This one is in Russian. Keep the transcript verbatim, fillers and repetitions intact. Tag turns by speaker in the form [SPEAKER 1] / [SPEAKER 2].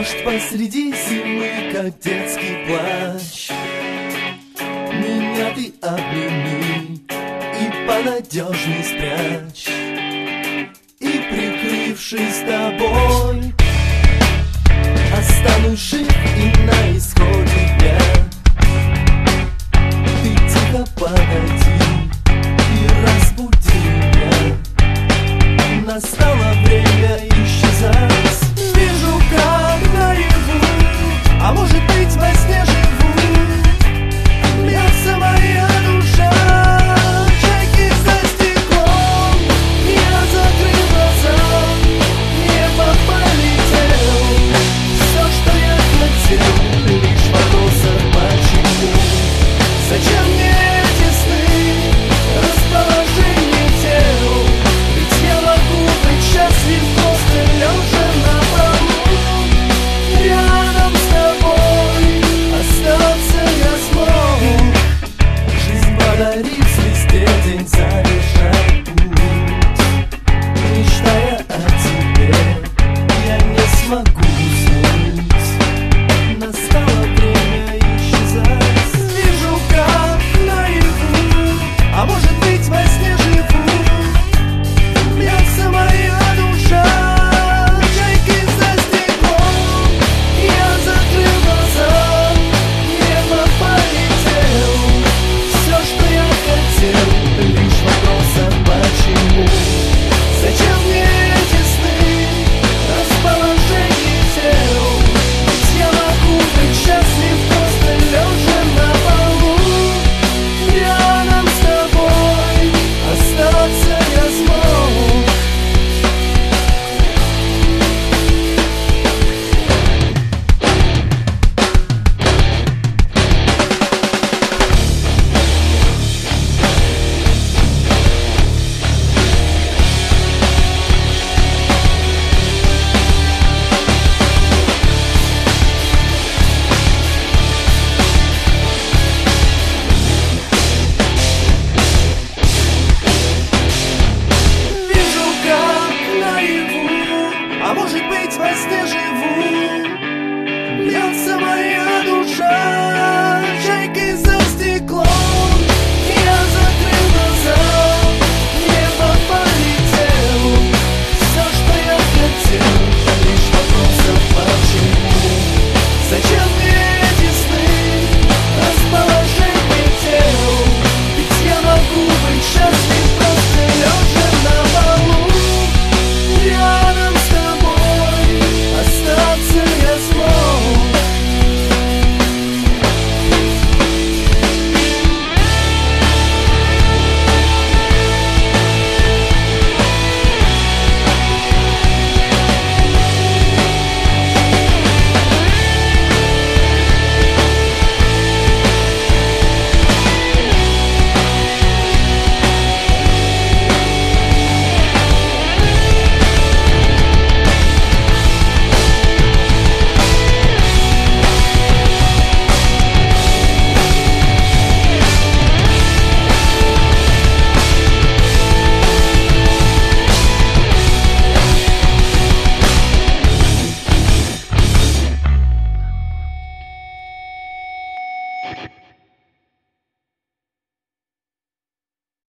[SPEAKER 1] Дождь посреди зимы, как детский плач. Меня ты обними и понадежней спрячь, и, прикрывшись тобой, останусь жив и на исходе дня. Ты тихо подойди и разбуди меня. Настало время исчезать. Вижу, как наяву, а может быть во сне живу, бьется моя душа. Чайки за стеклом, я закрыл глаза, небо полетел. Все, что я хотел, лишь вопросом почему. Зачем мне эти сны, расположение тел? Ведь я могу быть счастлив просто лежа на полу. Рядом с тобой остаться я смог. Жизнь подарив звезде день завершать.